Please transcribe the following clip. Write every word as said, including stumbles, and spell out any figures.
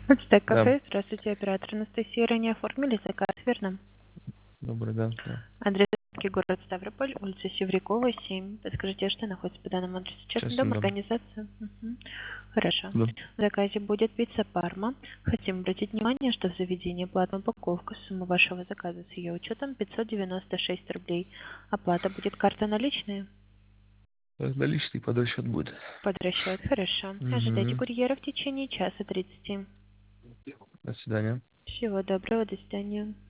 Ацтек Да, кафе. Здравствуйте, оператор Анастасия. Ранее оформили заказ, верно? добрый, да, да. Адрес город Ставрополь, улица Севрякова, семь. Подскажите, что находится по данному адресу? Частный Частный дом, дом. организация? Мгм. Хорошо. Да. В заказе будет пицца Парма. Хотим обратить внимание, что в заведении платная упаковка. Сумма вашего заказа с ее учетом пятьсот девяносто шесть рублей. Оплата будет карта наличная. Э, Наличный под расчет будет. Под расчет. Хорошо. Ожидайте Угу. курьера в течение часа тридцати. До свидания. Всего доброго. До свидания.